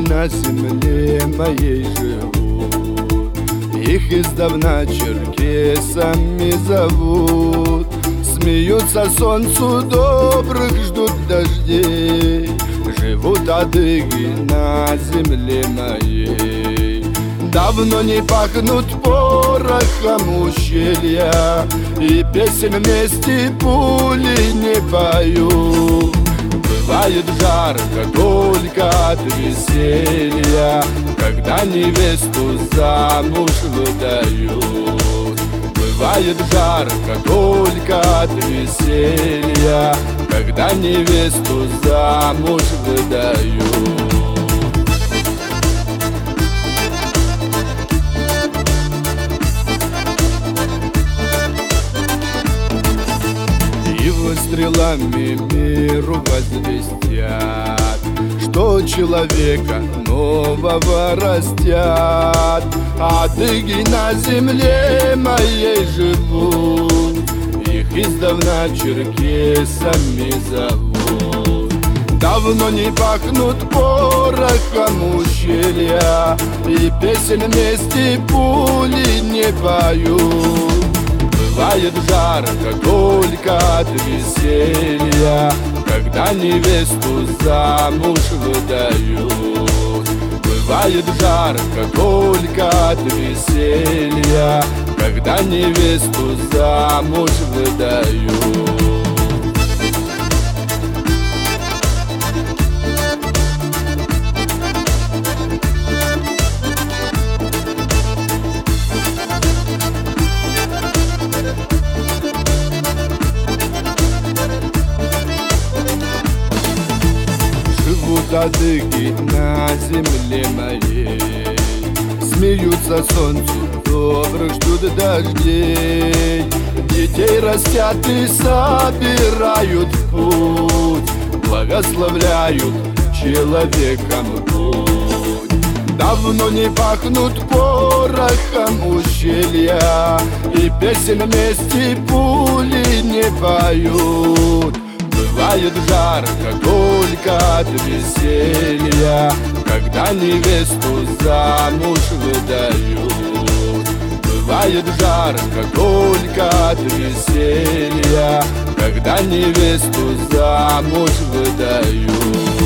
на земле моей живут. Их издавна черкесами зовут. Смеются солнцу добрых, ждут дождей. Живут адыги на земле моей. Давно не пахнут порохом ущелья, и песен вместе пули не поют. Бывает жарко только от веселья, когда невесту замуж выдают. Бывает жарко только от веселья, когда невесту замуж выдают. Стрелами миру возвестят, что человека нового растят. Адыги на земле моей живут, их издавна черкесами зовут. Давно не пахнут порохом ущелья, и песен вместе пули не поют. Бывает жарко только от веселья, когда невесту замуж выдают. Бывает жарко только от веселья, когда невесту замуж выдают. Адыги на земле моей, смеются солнцу добрых, ждут дождей. Детей растят и собирают в путь, благословляют человеком путь. Давно не пахнут порохом ущелья, и песен вместе пули не поют. Бывает жарко только от веселья, когда невесту замуж выдают. Бывает жарко только от веселья, когда невесту замуж выдают.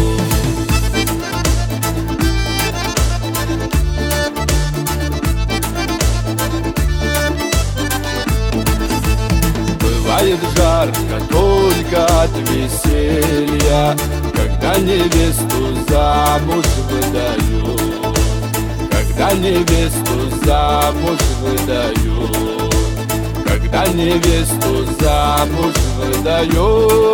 Бывает жарко только от веселья, когда невесту замуж выдают. Когда невесту замуж выдают. Когда невесту замуж выдают.